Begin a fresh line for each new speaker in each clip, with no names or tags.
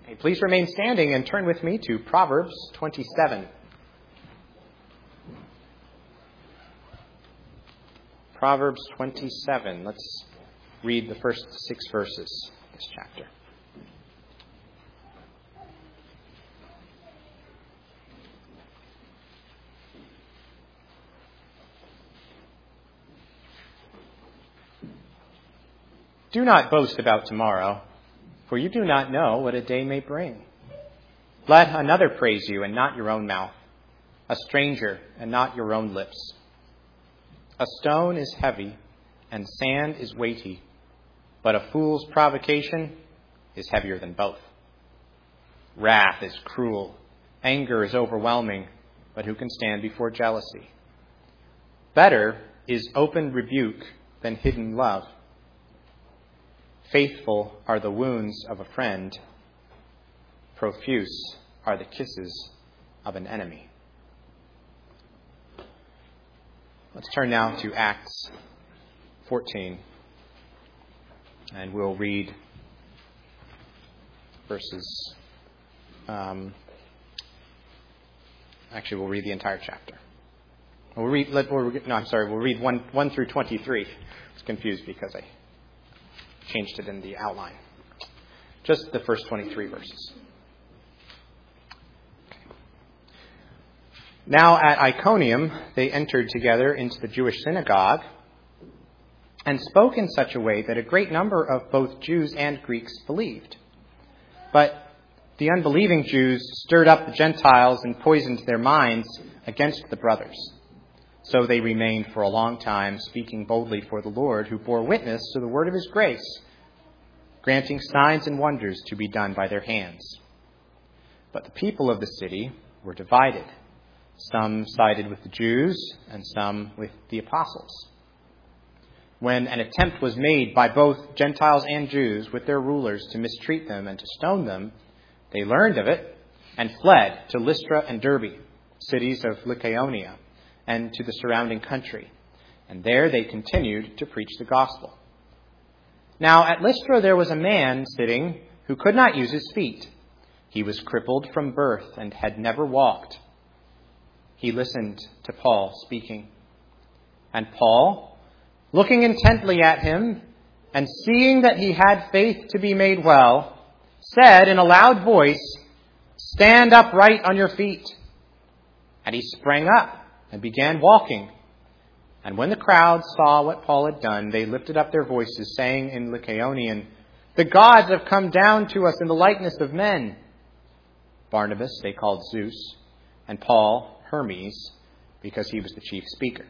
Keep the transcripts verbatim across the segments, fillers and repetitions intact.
Hey, please remain standing and turn with me to Proverbs twenty-seven. Proverbs twenty-seven. Let's read the first six verses of this chapter. Do not boast about tomorrow, for you do not know what a day may bring. Let another praise you, and not your own mouth, a stranger, and not your own lips. A stone is heavy, and sand is weighty, but a fool's provocation is heavier than both. Wrath is cruel, anger is overwhelming, but who can stand before jealousy? Better is open rebuke than hidden love. Faithful are the wounds of a friend. Profuse are the kisses of an enemy. Let's turn now to Acts fourteen. And we'll read verses... Um, actually, we'll read the entire chapter. We'll read... Let, we'll, no, I'm sorry. We'll read one, one through twenty-three. I was confused because I changed it in the outline. Just the first twenty-three verses. Okay. Now at Iconium, they entered together into the Jewish synagogue and spoke in such a way that a great number of both Jews and Greeks believed. But the unbelieving Jews stirred up the Gentiles and poisoned their minds against the brothers. So they remained for a long time, speaking boldly for the Lord, who bore witness to the word of his grace, granting signs and wonders to be done by their hands. But the people of the city were divided. Some sided with the Jews, and some with the apostles. When an attempt was made by both Gentiles and Jews with their rulers to mistreat them and to stone them, they learned of it and fled to Lystra and Derbe, cities of Lycaonia, and to the surrounding country. And there they continued to preach the gospel. Now at Lystra there was a man sitting who could not use his feet. He was crippled from birth and had never walked. He listened to Paul speaking. And Paul, looking intently at him and seeing that he had faith to be made well, said in a loud voice, "Stand upright on your feet." And he sprang up and began walking. And when the crowd saw what Paul had done, they lifted up their voices, saying in Lycaonian, "The gods have come down to us in the likeness of men." Barnabas they called Zeus, and Paul Hermes, because he was the chief speaker.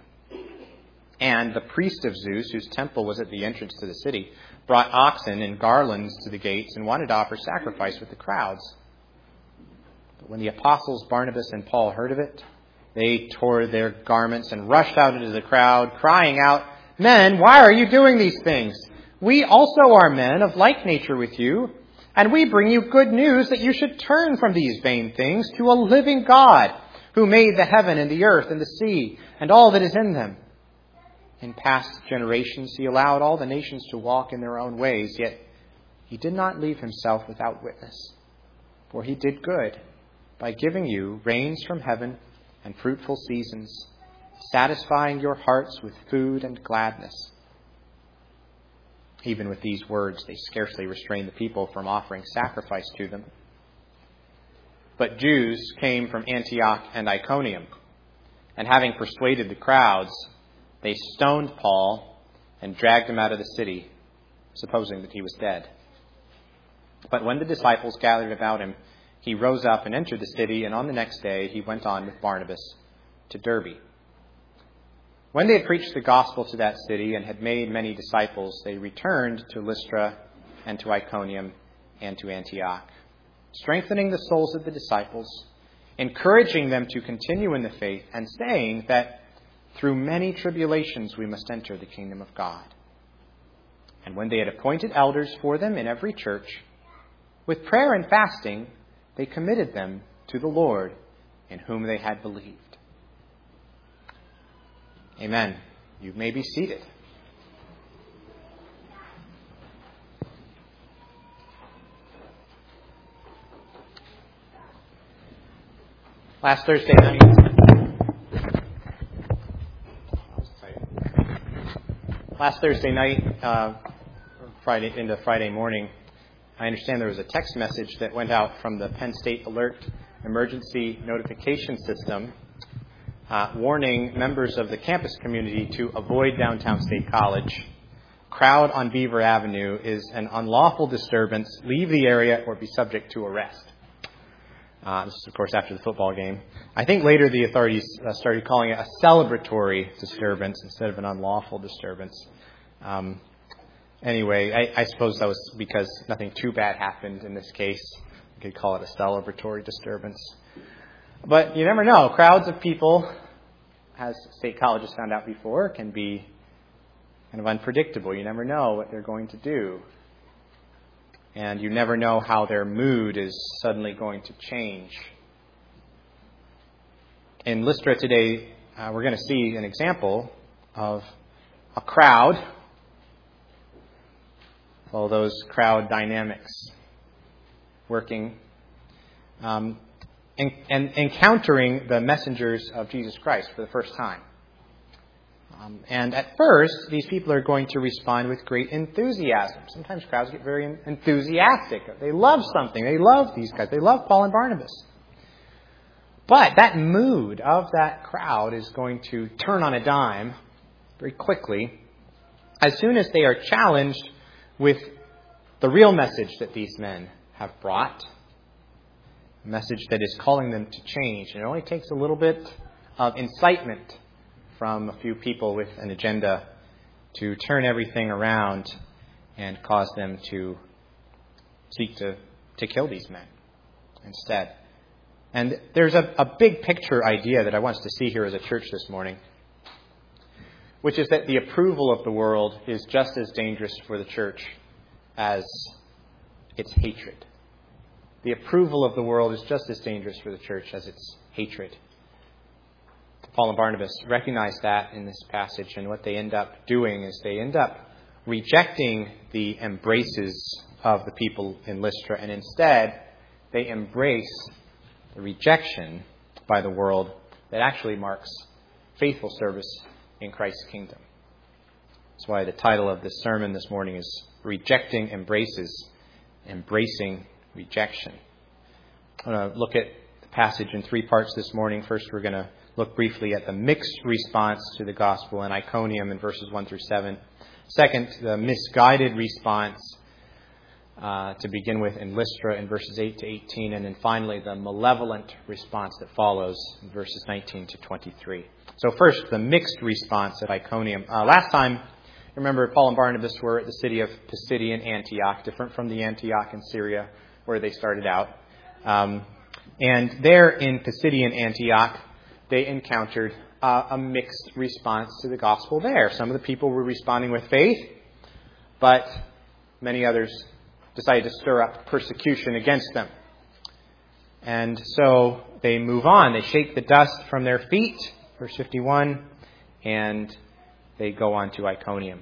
And the priest of Zeus, whose temple was at the entrance to the city, brought oxen and garlands to the gates and wanted to offer sacrifice with the crowds. But when the apostles Barnabas and Paul heard of it, they tore their garments and rushed out into the crowd, crying out, "Men, why are you doing these things? We also are men of like nature with you, and we bring you good news that you should turn from these vain things to a living God, who made the heaven and the earth and the sea and all that is in them. In past generations he allowed all the nations to walk in their own ways, yet he did not leave himself without witness. For he did good by giving you rains from heaven and fruitful seasons, satisfying your hearts with food and gladness." Even with these words, they scarcely restrained the people from offering sacrifice to them. But Jews came from Antioch and Iconium, and having persuaded the crowds, they stoned Paul and dragged him out of the city, supposing that he was dead. But when the disciples gathered about him, he rose up and entered the city, and on the next day he went on with Barnabas to Derbe. When they had preached the gospel to that city and had made many disciples, they returned to Lystra and to Iconium and to Antioch, strengthening the souls of the disciples, encouraging them to continue in the faith, and saying that through many tribulations we must enter the kingdom of God. And when they had appointed elders for them in every church, with prayer and fasting, they committed them to the Lord in whom they had believed. Amen. You may be seated. Last Thursday night, last Thursday night, uh, Friday into Friday morning, I understand there was a text message that went out from the Penn State Alert Emergency Notification System uh, warning members of the campus community to avoid downtown State College. Crowd on Beaver Avenue is an unlawful disturbance. Leave the area or be subject to arrest. Uh, this is, of course, after the football game. I think later the authorities uh, started calling it a celebratory disturbance instead of an unlawful disturbance. Um, anyway, I, I suppose that was because nothing too bad happened in this case. You could call it a celebratory disturbance. But you never know. Crowds of people, as State College has found out before, can be kind of unpredictable. You never know what they're going to do. And you never know how their mood is suddenly going to change. In Lystra today, uh, we're going to see an example of a crowd. All those crowd dynamics working um, and, and encountering the messengers of Jesus Christ for the first time. Um, and at first, these people are going to respond with great enthusiasm. Sometimes crowds get very enthusiastic. They love something. They love these guys. They love Paul and Barnabas. But that mood of that crowd is going to turn on a dime very quickly as soon as they are challenged with the real message that these men have brought. A message that is calling them to change. And it only takes a little bit of incitement from a few people with an agenda to turn everything around and cause them to seek to, to kill these men instead. And there's a, a big picture idea that I want us to see here as a church this morning, which is that the approval of the world is just as dangerous for the church as its hatred. The approval of the world is just as dangerous for the church as its hatred. Paul and Barnabas recognize that in this passage, and what they end up doing is they end up rejecting the embraces of the people in Lystra, and instead they embrace the rejection by the world that actually marks faithful service in Christ's kingdom. That's why the title of this sermon this morning is Rejecting Embraces, Embracing Rejection. I'm going to look at the passage in three parts this morning. First, we're going to look briefly at the mixed response to the gospel in Iconium in verses one through seven. Second, the misguided response uh, to begin with in Lystra in verses eight to eighteen. And then finally, the malevolent response that follows in verses nineteen to twenty-three. So first, the mixed response at Iconium. Uh, last time, remember, Paul and Barnabas were at the city of Pisidian Antioch, different from the Antioch in Syria where they started out. Um, and there in Pisidian Antioch, they encountered uh, a mixed response to the gospel there. Some of the people were responding with faith, but many others decided to stir up persecution against them. And so they move on. They shake the dust from their feet, verse fifty-one, and they go on to Iconium.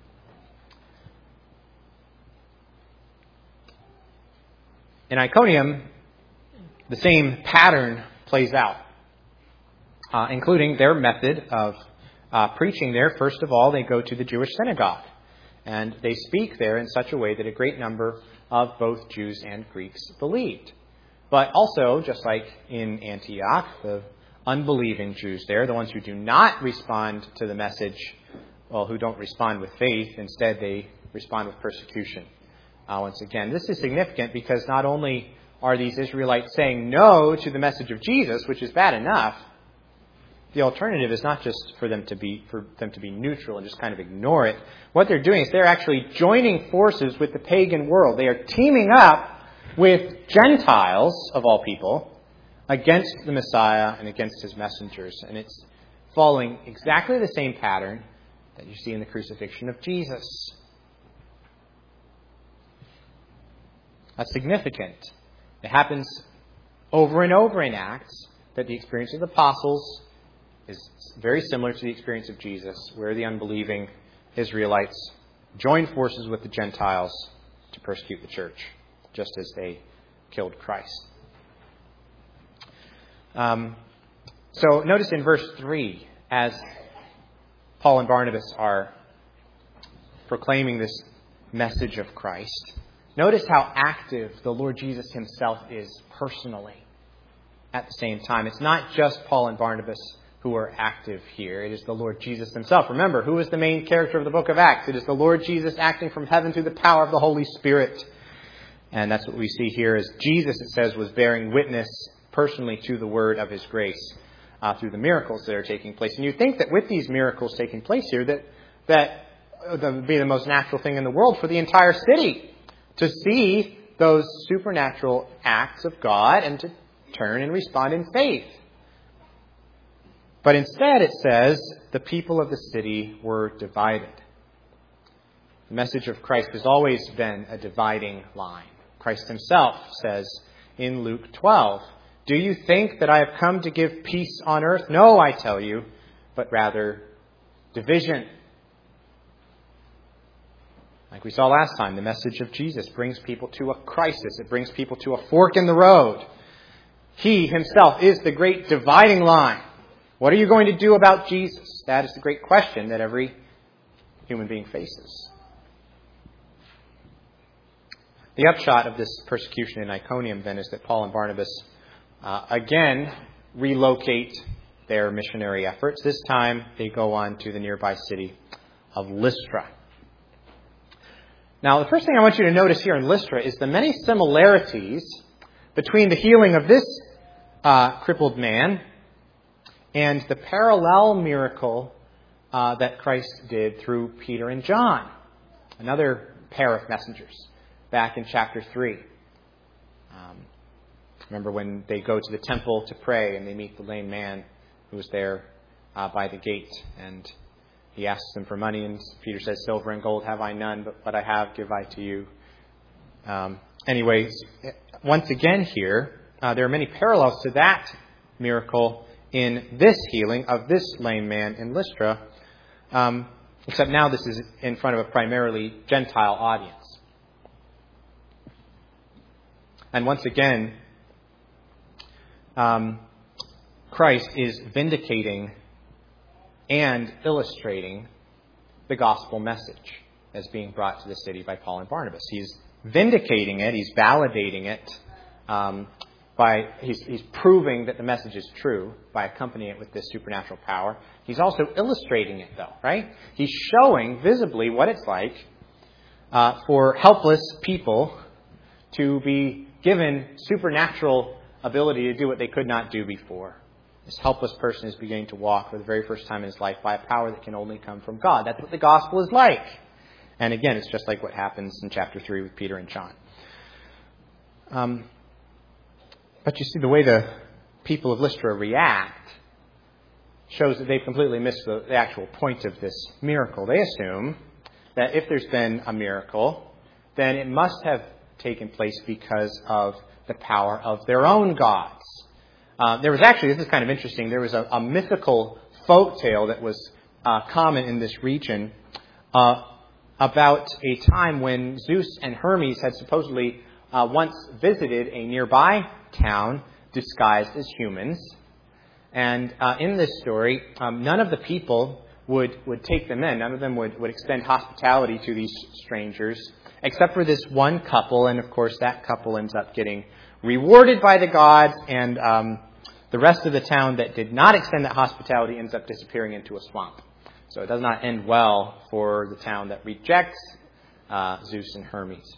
In Iconium, the same pattern plays out. Uh, including their method of uh, preaching there. First of all, they go to the Jewish synagogue, and they speak there in such a way that a great number of both Jews and Greeks believed. But also, just like in Antioch, the unbelieving Jews there, the ones who do not respond to the message, well, who don't respond with faith, instead they respond with persecution. Uh, once again, this is significant because not only are these Israelites saying no to the message of Jesus, which is bad enough, the alternative is not just for them to be for them to be neutral and just kind of ignore it. What they're doing is they're actually joining forces with the pagan world. They are teaming up with Gentiles, of all people, against the Messiah and against his messengers. And it's following exactly the same pattern that you see in the crucifixion of Jesus. That's significant. It happens over and over in Acts that the experience of the apostles is very similar to the experience of Jesus, where the unbelieving Israelites joined forces with the Gentiles to persecute the church, just as they killed Christ. Um, so notice in verse three, as Paul and Barnabas are proclaiming this message of Christ, notice how active the Lord Jesus himself is personally at the same time. It's not just Paul and Barnabas who are active here. It is the Lord Jesus himself. Remember, who is the main character of the book of Acts? It is the Lord Jesus acting from heaven through the power of the Holy Spirit. And that's what we see here, as Jesus, it says, was bearing witness personally to the word of his grace uh, through the miracles that are taking place. And you think that with these miracles taking place here, that that would be the most natural thing in the world for the entire city, to see those supernatural acts of God and to turn and respond in faith. But instead, it says, the people of the city were divided. The message of Christ has always been a dividing line. Christ himself says in Luke twelve, "Do you think that I have come to give peace on earth? No, I tell you, but rather division." Like we saw last time, the message of Jesus brings people to a crisis. It brings people to a fork in the road. He himself is the great dividing line. What are you going to do about Jesus? That is the great question that every human being faces. The upshot of this persecution in Iconium, then, is that Paul and Barnabas uh, again relocate their missionary efforts. This time, they go on to the nearby city of Lystra. Now, the first thing I want you to notice here in Lystra is the many similarities between the healing of this uh, crippled man and the parallel miracle uh, that Christ did through Peter and John, another pair of messengers, back in chapter three. Um, remember when they go to the temple to pray and they meet the lame man who was there uh, by the gate, and he asks them for money, and Peter says, "Silver and gold have I none, but what I have give I to you." Um, anyways, once again here, uh, there are many parallels to that miracle in this healing of this lame man in Lystra, um, except now this is in front of a primarily Gentile audience. And once again, um, Christ is vindicating and illustrating the gospel message as being brought to the city by Paul and Barnabas. He's vindicating it, he's validating it, um, by he's, he's proving that the message is true by accompanying it with this supernatural power. He's also illustrating it, though, right? He's showing visibly what it's like uh, for helpless people to be given supernatural ability to do what they could not do before. This helpless person is beginning to walk for the very first time in his life by a power that can only come from God. That's what the gospel is like. And again, it's just like what happens in chapter three with Peter and John. Um, but you see, the way the people of Lystra react shows that they've completely missed the, the actual point of this miracle. They assume that if there's been a miracle, then it must have taken place because of the power of their own gods. Uh, there was actually, this is kind of interesting, there was a, a mythical folk tale that was uh, common in this region uh, about a time when Zeus and Hermes had supposedly uh, once visited a nearby town disguised as humans. And uh, in this story, um, none of the people would, would take them in. None of them would, would extend hospitality to these strangers, except for this one couple. And of course, that couple ends up getting rewarded by the gods, and um, the rest of the town that did not extend that hospitality ends up disappearing into a swamp. So it does not end well for the town that rejects uh, Zeus and Hermes.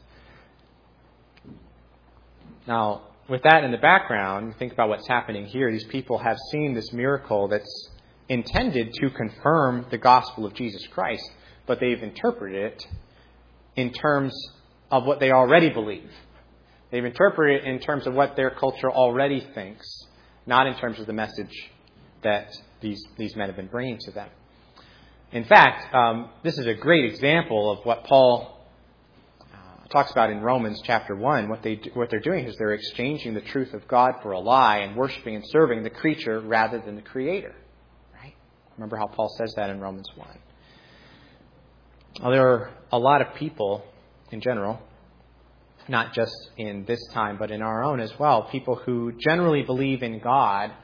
Now, with that in the background, think about what's happening here. These people have seen this miracle that's intended to confirm the gospel of Jesus Christ, but they've interpreted it in terms of what they already believe. They've interpreted it in terms of what their culture already thinks, not in terms of the message that these, these men have been bringing to them. In fact, um, this is a great example of what Paul uh, talks about in Romans chapter one. What, they do, what they're doing is they're exchanging the truth of God for a lie and worshiping and serving the creature rather than the Creator. Right? Remember how Paul says that in Romans one. Well, there are a lot of people in general, not just in this time, but in our own as well, people who generally believe in God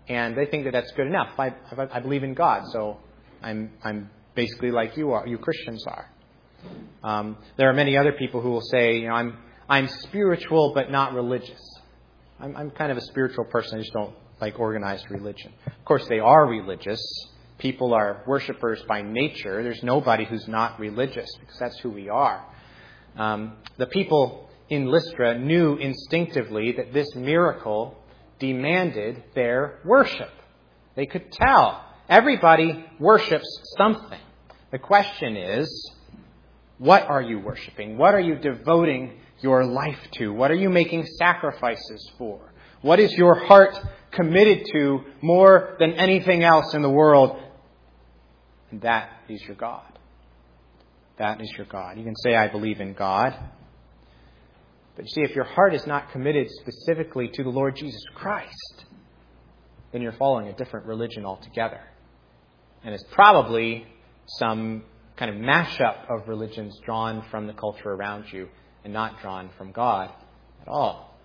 And they think that that's good enough. I, I believe in God, so I'm, I'm basically like you are, you Christians are. Um, there are many other people who will say, you know, I'm, I'm spiritual but not religious. I'm, I'm kind of a spiritual person. I just don't like organized religion. Of course, they are religious. People are worshipers by nature. There's nobody who's not religious because that's who we are. Um, the people in Lystra knew instinctively that this miracle demanded their worship. They could tell. Everybody worships something. The question is, what are you worshiping? What are you devoting your life to? What are you making sacrifices for? What is your heart committed to more than anything else in the world? And that is your God. That is your God. You can say, I believe in God. But you see, if your heart is not committed specifically to the Lord Jesus Christ, then you're following a different religion altogether. And it's probably some kind of mashup of religions drawn from the culture around you and not drawn from God at all.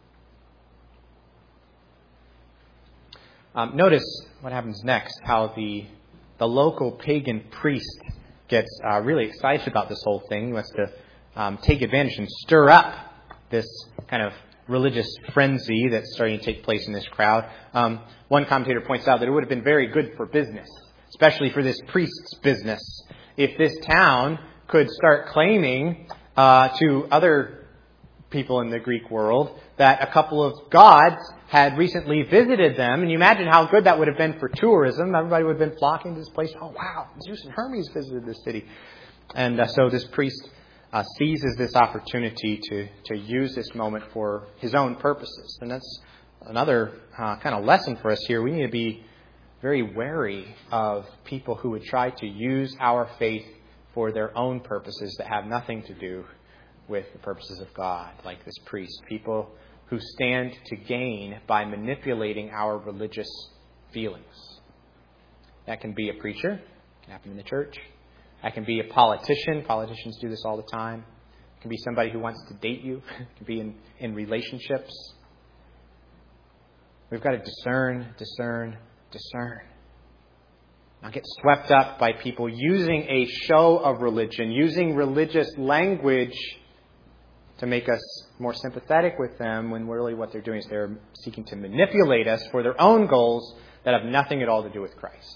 Um, notice what happens next, how the the local pagan priest gets uh, really excited about this whole thing. He wants to um, take advantage and stir up this kind of religious frenzy that's starting to take place in this crowd. Um, one commentator points out that it would have been very good for business, especially for this priest's business, if this town could start claiming uh, to other people in the Greek world that a couple of gods had recently visited them. And you imagine how good that would have been for tourism. Everybody would have been flocking to this place. Oh, wow, Zeus and Hermes visited this city. And uh, so this priest uh, seizes this opportunity to, to use this moment for his own purposes. And that's another uh, kind of lesson for us here. We need to be very wary of people who would try to use our faith for their own purposes that have nothing to do with the purposes of God, like this priest. People who stand to gain by manipulating our religious feelings. That can be a preacher. It can happen in the church. That can be a politician. Politicians do this all the time. It can be somebody who wants to date you. It can be in, in relationships. We've got to discern, discern, discern. Not get swept up by people using a show of religion, using religious language to make us more sympathetic with them, when really what they're doing is they're seeking to manipulate us for their own goals that have nothing at all to do with Christ.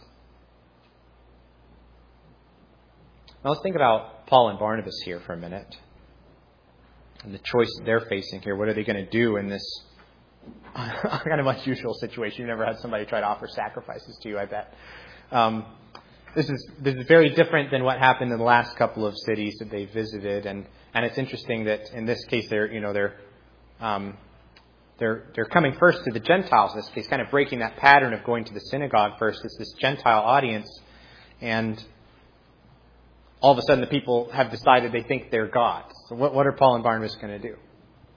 Now let's think about Paul and Barnabas here for a minute. And the choice they're facing here. What are they going to do in this kind of unusual situation? You've never had somebody try to offer sacrifices to you, I bet. Um, This is this is very different than what happened in the last couple of cities that they visited, and, and it's interesting that in this case they're you know they're um, they're they're coming first to the Gentiles in this case, kind of breaking that pattern of going to the synagogue first. It's this Gentile audience, and all of a sudden the people have decided they think they're gods. So what what are Paul and Barnabas going to do?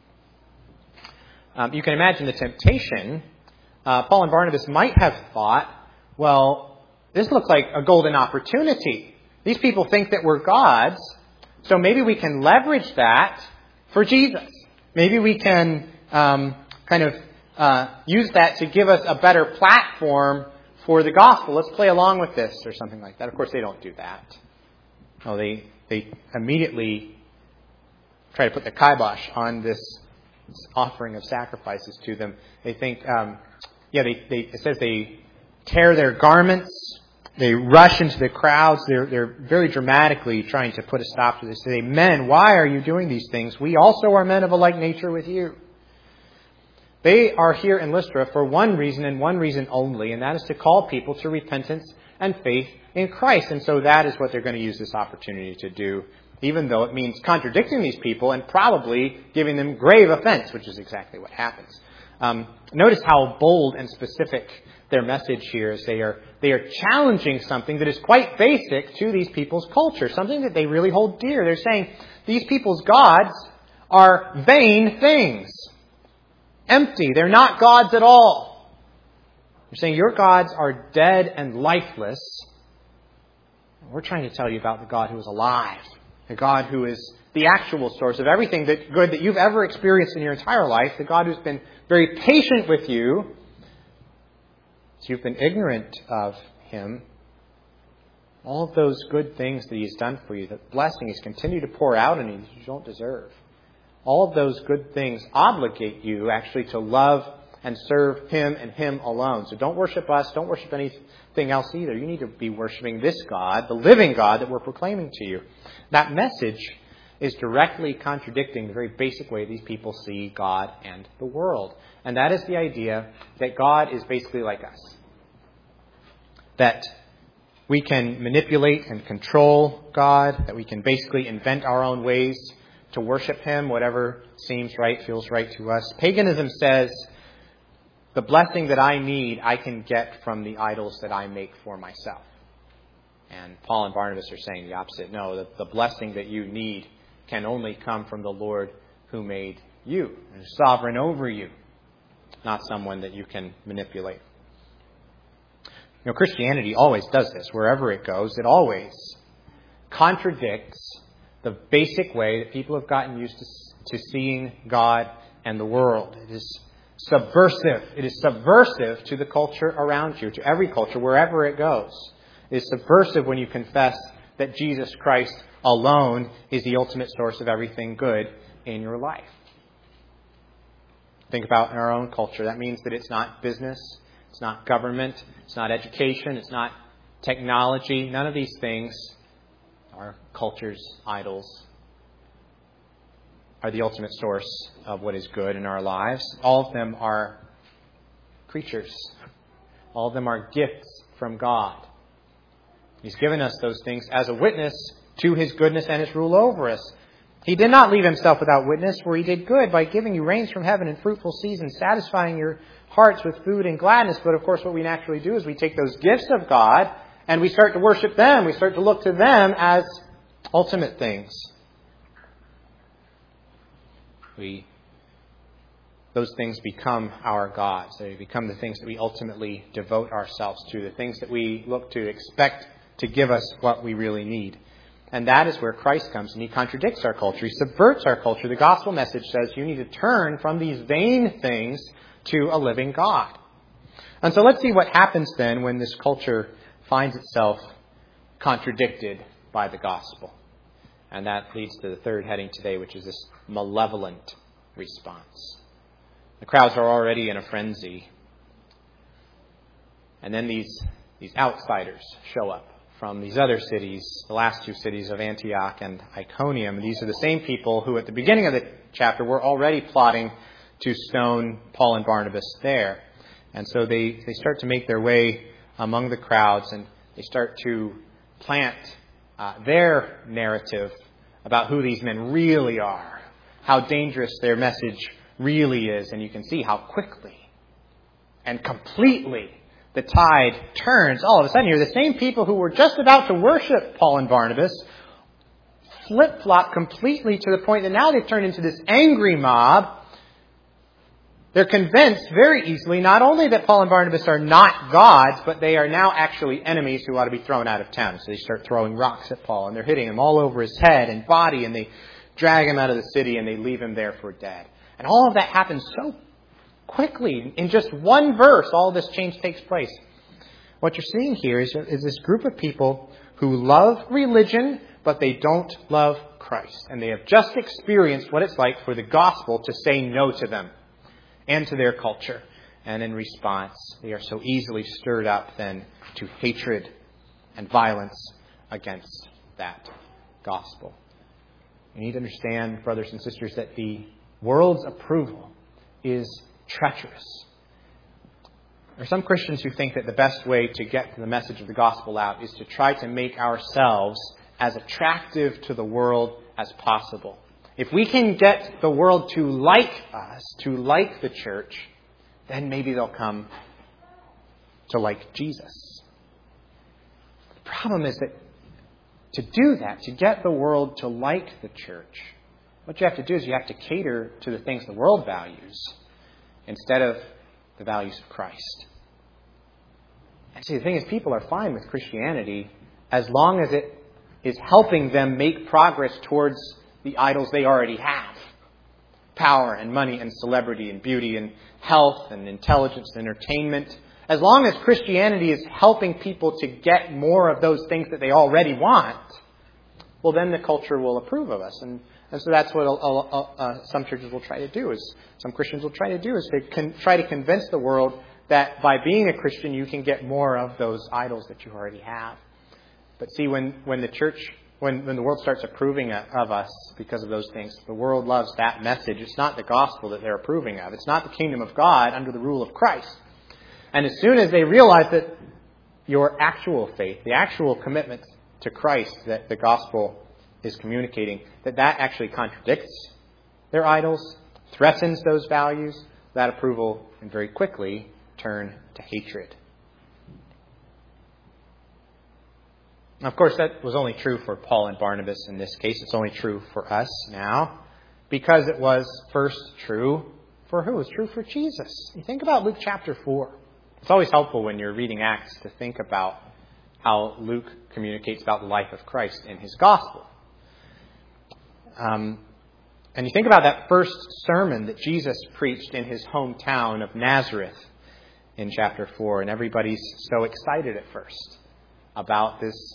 Um, you can imagine the temptation. Uh, Paul and Barnabas might have thought, well, this looks like a golden opportunity. These people think that we're gods, so maybe we can leverage that for Jesus. Maybe we can um, kind of uh, use that to give us a better platform for the gospel. Let's play along with this or something like that. Of course, they don't do that. No, they they immediately try to put the kibosh on this offering of sacrifices to them. They think, um, yeah, they, they it says they tear their garments. They rush into the crowds. They're, they're very dramatically trying to put a stop to this. They say, men, why are you doing these things? We also are men of a like nature with you. They are here in Lystra for one reason and one reason only, and that is to call people to repentance and faith in Christ. And so that is what they're going to use this opportunity to do, even though it means contradicting these people and probably giving them grave offense, which is exactly what happens. Um, notice how bold and specific their message here is. They are they are challenging something that is quite basic to these people's culture, something that they really hold dear. They're saying these people's gods are vain things, empty. They're not gods at all. They're saying your gods are dead and lifeless. We're trying to tell you about the God who is alive, the God who is the actual source of everything that good that you've ever experienced in your entire life, the God who's been very patient with you, So you've been ignorant of Him. All of those good things that He's done for you, the blessing He's continued to pour out on you that you don't deserve. All of those good things obligate you actually to love and serve Him and Him alone. So don't worship us. Don't worship anything else either. You need to be worshiping this God, the living God that we're proclaiming to you. That message is directly contradicting the very basic way these people see God and the world. And that is the idea that God is basically like us. That we can manipulate and control God, that we can basically invent our own ways to worship Him, whatever seems right, feels right to us. Paganism says, the blessing that I need, I can get from the idols that I make for myself. And Paul and Barnabas are saying the opposite. No, the, the blessing that you need can only come from the Lord who made you, and is sovereign over you, not someone that you can manipulate. You know, Christianity always does this. Wherever it goes, it always contradicts the basic way that people have gotten used to, to seeing God and the world. It is subversive. It is subversive to the culture around you, to every culture, wherever it goes. It is subversive when you confess that Jesus Christ alone is the ultimate source of everything good in your life. Think about in our own culture. That means that it's not business, it's not government, it's not education, it's not technology. None of these things are culture's idols, are the ultimate source of what is good in our lives. All of them are creatures. All of them are gifts from God. He's given us those things as a witness to His goodness and His rule over us. He did not leave Himself without witness, for He did good by giving you rains from heaven and fruitful seasons, satisfying your hearts with food and gladness. But of course, what we naturally do is we take those gifts of God and we start to worship them. We start to look to them as ultimate things. We, those things become our gods. They become the things that we ultimately devote ourselves to, the things that we look to expect to give us what we really need. And that is where Christ comes, and He contradicts our culture. He subverts our culture. The gospel message says you need to turn from these vain things to a living God. And so let's see what happens then when this culture finds itself contradicted by the gospel. And that leads to the third heading today, which is this malevolent response. The crowds are already in a frenzy. And then these, these outsiders show up from these other cities, the last two cities of Antioch and Iconium. These are the same people who at the beginning of the chapter were already plotting to stone Paul and Barnabas there. And so they, they start to make their way among the crowds, and they start to plant uh, their narrative about who these men really are, how dangerous their message really is. And you can see how quickly and completely the tide turns. All of a sudden, here, the same people who were just about to worship Paul and Barnabas flip-flop completely to the point that now they've turned into this angry mob. They're convinced very easily not only that Paul and Barnabas are not gods, but they are now actually enemies who ought to be thrown out of town. So they start throwing rocks at Paul, and they're hitting him all over his head and body, and they drag him out of the city, and they leave him there for dead. And all of that happens so quickly. In just one verse, all this change takes place. What you're seeing here is, is this group of people who love religion, but they don't love Christ. And they have just experienced what it's like for the gospel to say no to them and to their culture. And in response, they are so easily stirred up then to hatred and violence against that gospel. You need to understand, brothers and sisters, that the world's approval is treacherous. There are some Christians who think that the best way to get the message of the gospel out is to try to make ourselves as attractive to the world as possible. If we can get the world to like us, to like the church, then maybe they'll come to like Jesus. The problem is that to do that, to get the world to like the church, what you have to do is you have to cater to the things the world values instead of the values of Christ. And see, the thing is, people are fine with Christianity as long as it is helping them make progress towards the idols they already have. Power and money and celebrity and beauty and health and intelligence and entertainment. as long as Christianity is helping people to get more of those things that they already want, well, then the culture will approve of us. And, and so that's what uh, uh, some churches will try to do, is some Christians will try to do, is to con- try to convince the world that by being a Christian, you can get more of those idols that you already have. But see, when, when the church, when, when the world starts approving of us because of those things, the world loves that message. It's not the gospel that they're approving of. It's not the kingdom of God under the rule of Christ. And as soon as they realize that your actual faith, the actual commitment to Christ that the gospel is communicating, that that actually contradicts their idols, threatens those values, that approval can very quickly turn to hatred. Of course, that was only true for Paul and Barnabas in this case. It's only true for us now, because it was first true for who? It was true for Jesus. You think about Luke chapter four. It's always helpful when you're reading Acts to think about how Luke communicates about the life of Christ in his gospel. Um, and you think about that first sermon that Jesus preached in his hometown of Nazareth in chapter four, and everybody's so excited at first about this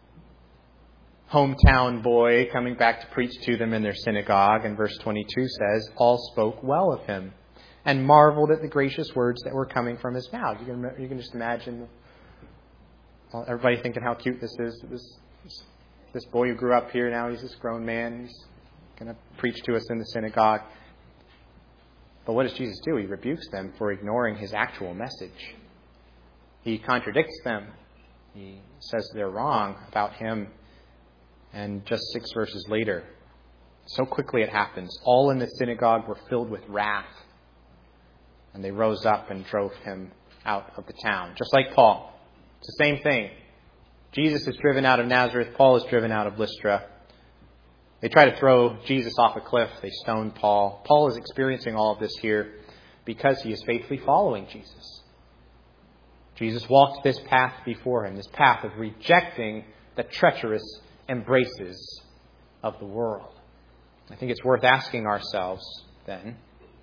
hometown boy coming back to preach to them in their synagogue. And verse twenty-two says, all spoke well of him and marveled at the gracious words that were coming from his mouth. You can, you can just imagine everybody thinking how cute this is. This, this boy who grew up here, now he's this grown man. He's going to preach to us in the synagogue. But what does Jesus do? He rebukes them for ignoring his actual message. He contradicts them. He says they're wrong about him. And just six verses later, so quickly it happens, all in the synagogue were filled with wrath. And they rose up and drove him out of the town. Just like Paul. It's the same thing. Jesus is driven out of Nazareth. Paul is driven out of Lystra. They try to throw Jesus off a cliff. They stone Paul. Paul is experiencing all of this here because he is faithfully following Jesus. Jesus walked this path before him, this path of rejecting the treacherous embraces of the world. I think it's worth asking ourselves then,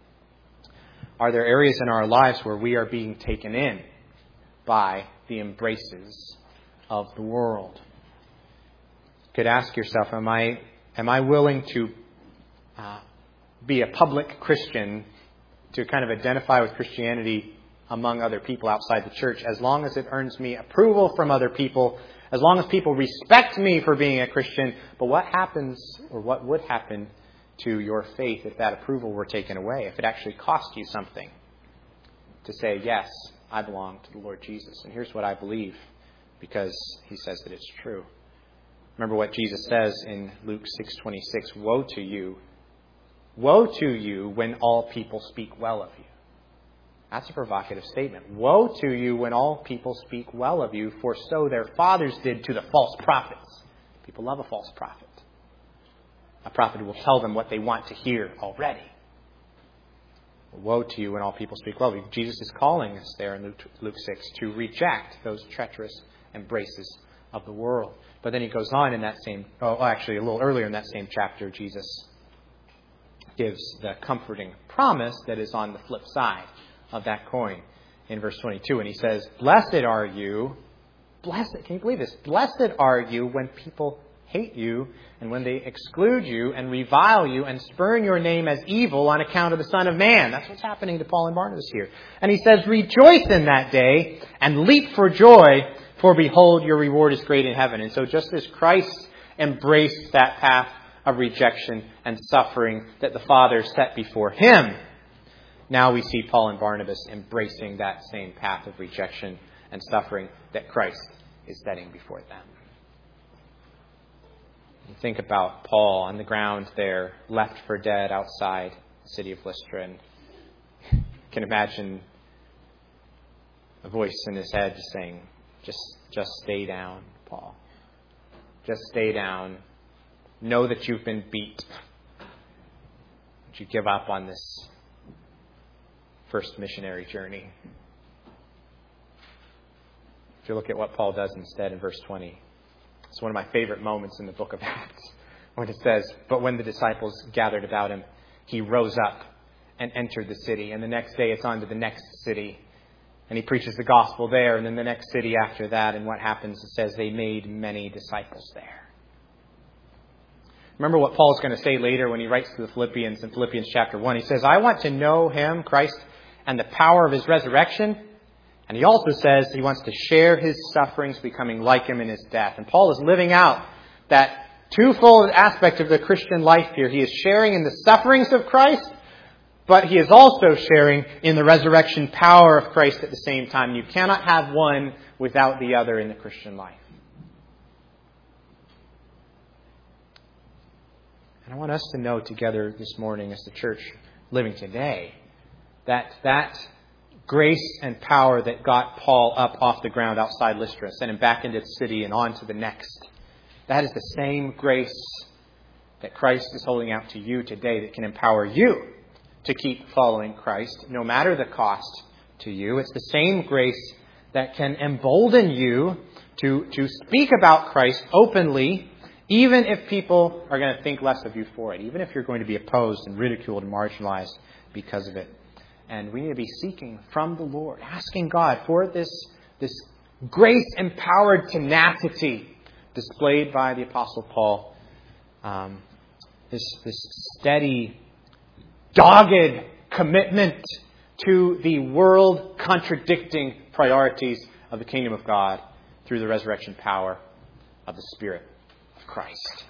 are there areas in our lives where we are being taken in by the embraces of the world? You could ask yourself, am I am I willing to uh, be a public Christian, to kind of identify with Christianity among other people outside the church, as long as it earns me approval from other people, as long as people respect me for being a Christian? But what happens, or what would happen to your faith if that approval were taken away, if it actually cost you something to say, yes, I belong to the Lord Jesus, and here's what I believe, because he says that it's true. Remember what Jesus says in Luke six twenty-six, woe to you, woe to you when all people speak well of you. That's a provocative statement. Woe to you when all people speak well of you, for so their fathers did to the false prophets. People love a false prophet. A prophet who will tell them what they want to hear already. Woe to you when all people speak well of you. Jesus is calling us there in Luke, Luke six to reject those treacherous embraces of the world. But then he goes on in that same, oh, actually a little earlier in that same chapter, Jesus gives the comforting promise that is on the flip side of that coin in verse twenty-two. And he says, blessed are you, blessed, can you believe this? Blessed are you when people hate you and when they exclude you and revile you and spurn your name as evil on account of the Son of Man. That's what's happening to Paul and Barnabas here. And he says, rejoice in that day and leap for joy, for behold, your reward is great in heaven. And so just as Christ embraced that path of rejection and suffering that the Father set before him, now we see Paul and Barnabas embracing that same path of rejection and suffering that Christ is setting before them. You think about Paul on the ground there, left for dead outside the city of Lystra, and you can imagine a voice in his head saying, just, just stay down, Paul. Just stay down. Know that you've been beat. Don't you give up on this first missionary journey. If you look at what Paul does instead in verse twenty, it's one of my favorite moments in the book of Acts, when it says, but when the disciples gathered about him, he rose up and entered the city. And the next day it's on to the next city. And he preaches the gospel there, and then the next city after that, and what happens? It says they made many disciples there. Remember what Paul's going to say later when he writes to the Philippians in Philippians chapter one. He says, I want to know him, Christ, and the power of his resurrection. And he also says he wants to share his sufferings, becoming like him in his death. And Paul is living out that twofold aspect of the Christian life here. He is sharing in the sufferings of Christ, but he is also sharing in the resurrection power of Christ at the same time. You cannot have one without the other in the Christian life. And I want us to know together this morning as the church living today that that grace and power that got Paul up off the ground outside Lystra, sent him back into the city and on to the next, that is the same grace that Christ is holding out to you today that can empower you to keep following Christ, no matter the cost to you. It's the same grace that can embolden you to, to speak about Christ openly, even if people are going to think less of you for it, even if you're going to be opposed and ridiculed and marginalized because of it. And we need to be seeking from the Lord, asking God for this, this grace-empowered tenacity displayed by the Apostle Paul, um, this, this steady, dogged commitment to the world-contradicting priorities of the kingdom of God through the resurrection power of the Spirit of Christ.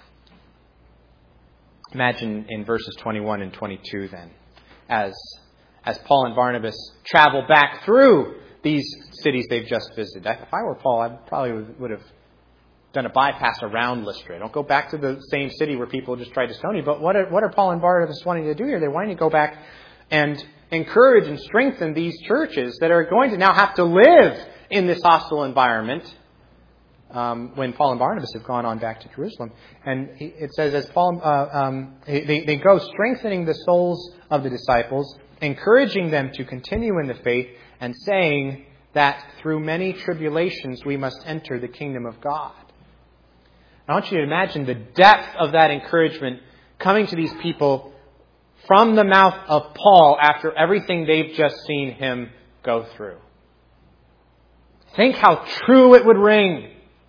Imagine in verses twenty-one and twenty-two then, as, as Paul and Barnabas travel back through these cities they've just visited. If I were Paul, I probably would, would have done a bypass around Lystra. Don't go back to the same city where people just tried to stone you. But what are, what are Paul and Barnabas wanting to do here? They're wanting to go back and encourage and strengthen these churches that are going to now have to live in this hostile environment um, when Paul and Barnabas have gone on back to Jerusalem. And it says, as Paul, uh, um, they, they go strengthening the souls of the disciples, encouraging them to continue in the faith, and saying that through many tribulations we must enter the kingdom of God. I want you to imagine the depth of that encouragement coming to these people from the mouth of Paul after everything they've just seen him go through. Think how true it would ring.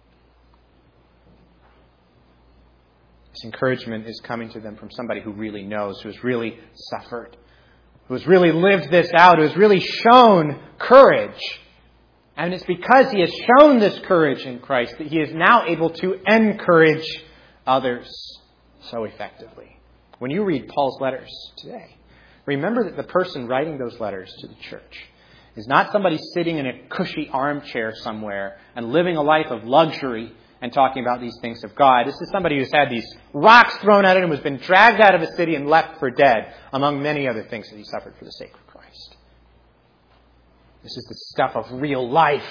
This encouragement is coming to them from somebody who really knows, who has really suffered, who has really lived this out, who has really shown courage. And it's because he has shown this courage in Christ that he is now able to encourage others so effectively. When you read Paul's letters today, remember that the person writing those letters to the church is not somebody sitting in a cushy armchair somewhere and living a life of luxury and talking about these things of God. This is somebody who's had these rocks thrown at him and has been dragged out of a city and left for dead, among many other things that he suffered for the sake of Christ. This is the stuff of real life.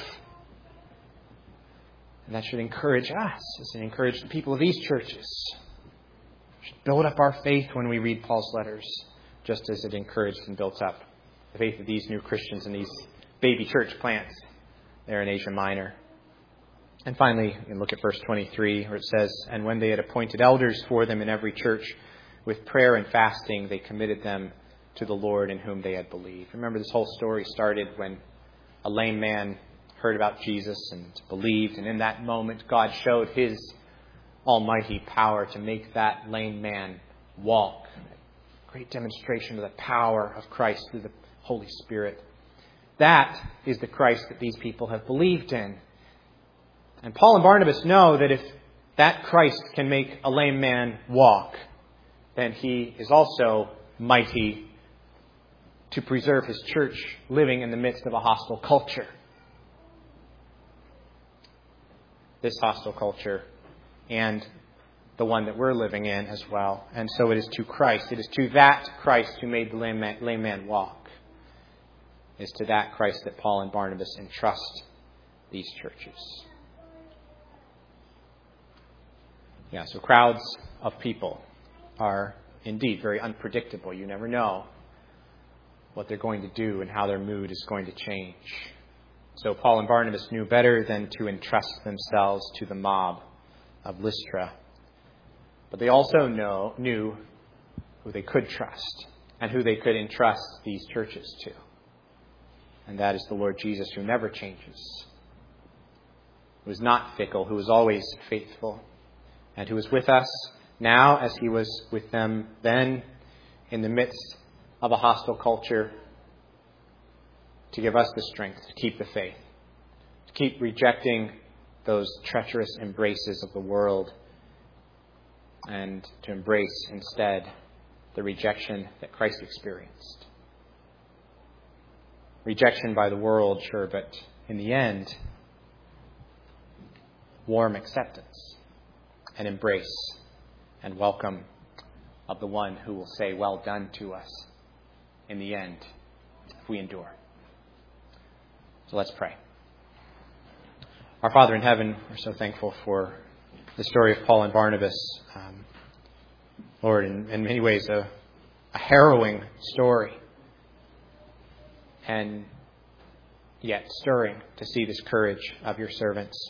And that should encourage us as it encourage the people of these churches. It should build up our faith when we read Paul's letters, just as it encouraged and built up the faith of these new Christians and these baby church plants there in Asia Minor. And finally, you can look at verse twenty-three, where it says, and when they had appointed elders for them in every church, with prayer and fasting, they committed them to the Lord in whom they had believed. Remember, this whole story started when a lame man heard about Jesus and believed. And in that moment, God showed his almighty power to make that lame man walk. A great demonstration of the power of Christ through the Holy Spirit. That is the Christ that these people have believed in. And Paul and Barnabas know that if that Christ can make a lame man walk, then he is also mighty to preserve his church living in the midst of a hostile culture. This hostile culture and the one that we're living in as well. And so it is to Christ. It is to that Christ who made the lame man, lame man walk. It is to that Christ that Paul and Barnabas entrust these churches. Yeah, so crowds of people are indeed very unpredictable. You never know what they're going to do and how their mood is going to change. So Paul and Barnabas knew better than to entrust themselves to the mob of Lystra. But they also know, knew who they could trust and who they could entrust these churches to. And that is the Lord Jesus, who never changes, who is not fickle, who is always faithful, and who is with us now as he was with them then in the midst of a hostile culture, to give us the strength to keep the faith, to keep rejecting those treacherous embraces of the world, and to embrace instead the rejection that Christ experienced. Rejection by the world, sure, but in the end, warm acceptance and embrace and welcome of the one who will say, "Well done" to us in the end, if we endure. So let's pray. Our Father in heaven, we're so thankful for the story of Paul and Barnabas. Um, Lord, in, in many ways, a, a harrowing story. And yet stirring to see this courage of your servants.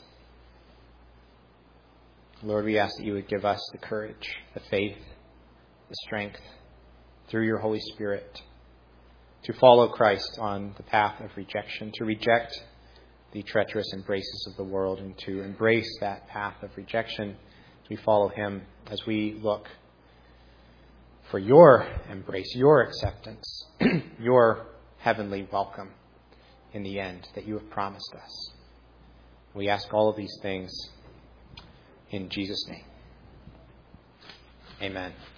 Lord, we ask that you would give us the courage, the faith, the strength, through your Holy Spirit, to follow Christ on the path of rejection, to reject the treacherous embraces of the world, and to embrace that path of rejection as we follow him, as we look for your embrace, your acceptance, your heavenly welcome in the end that you have promised us. We ask all of these things in Jesus' name. Amen.